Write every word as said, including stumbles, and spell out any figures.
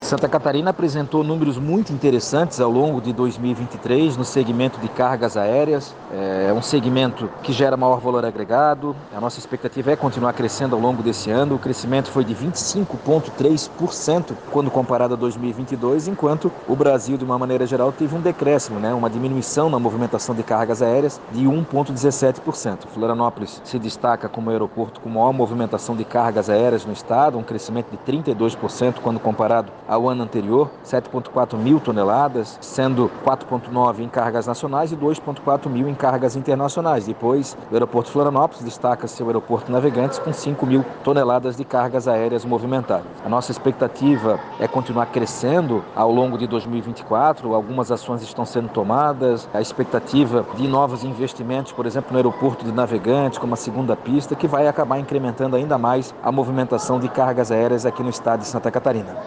Santa Catarina apresentou números muito interessantes ao longo de dois mil e vinte e três no segmento de cargas aéreas. É um segmento que gera maior valor agregado. A nossa expectativa é continuar crescendo ao longo desse ano. O crescimento foi de vinte e cinco vírgula três por cento quando comparado a dois mil e vinte e dois, enquanto o Brasil, de uma maneira geral, teve um decréscimo, né? uma diminuição na movimentação de cargas aéreas de um vírgula dezessete por cento. Florianópolis se destaca como aeroporto com maior movimentação de cargas aéreas no estado, um crescimento de trinta e dois por cento quando comparado ao ano anterior, sete vírgula quatro mil toneladas, sendo quatro vírgula nove em cargas nacionais e dois vírgula quatro mil em cargas internacionais. Depois, o aeroporto Florianópolis destaca-se o aeroporto Navegantes com cinco mil toneladas de cargas aéreas movimentadas. A nossa expectativa é continuar crescendo ao longo de dois mil e vinte e quatro, algumas ações estão sendo tomadas, a expectativa de novos investimentos, por exemplo, no aeroporto de Navegantes, como a segunda pista, que vai acabar incrementando ainda mais a movimentação de cargas aéreas aqui no estado de Santa Catarina.